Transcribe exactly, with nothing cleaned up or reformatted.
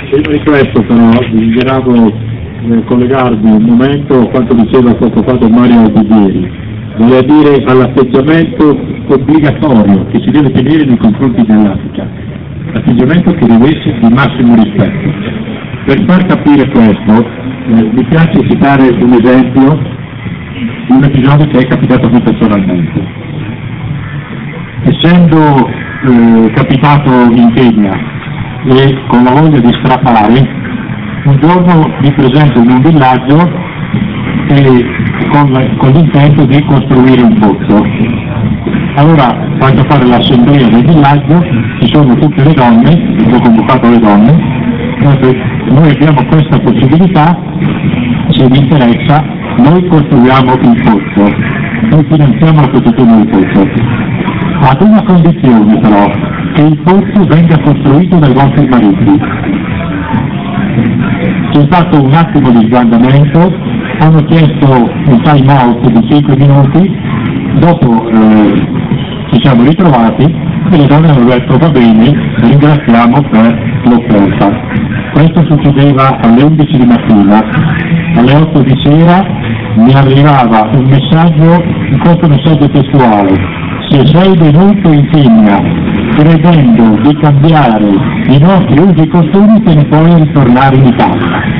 Prima di questo però desideravo eh, collegarmi un momento a quanto diceva poco fa Mario Albigieri, vale a dire all'atteggiamento obbligatorio che si deve tenere nei confronti dell'Africa, atteggiamento che deve essere di massimo rispetto. Per far capire questo eh, mi piace citare un esempio di un episodio che è capitato a me personalmente. Essendo eh, capitato in Kenya e con la voglia di strappare, un giorno mi presento in un villaggio e con, con l'intento di costruire un pozzo. Allora faccio fare l'assemblea del villaggio, ci sono tutte le donne, ho convocato le donne, noi abbiamo questa possibilità, se vi interessa noi costruiamo il pozzo, noi finanziamo la costruzione del pozzo, ad una condizione però, che il pozzo venga costruito dai vostri mariti. C'è stato un attimo di sbandamento, hanno chiesto un time out di cinque minuti, dopo eh, ci siamo ritrovati e le donne hanno detto va bene, ringraziamo per l'offerta. Questo succedeva alle undici di mattina, alle otto di sera mi arrivava un messaggio, un corto messaggio testuale: se sei venuto in Kenya credendo di cambiare i nostri usi e costumi te ne puoi ritornare in Italia.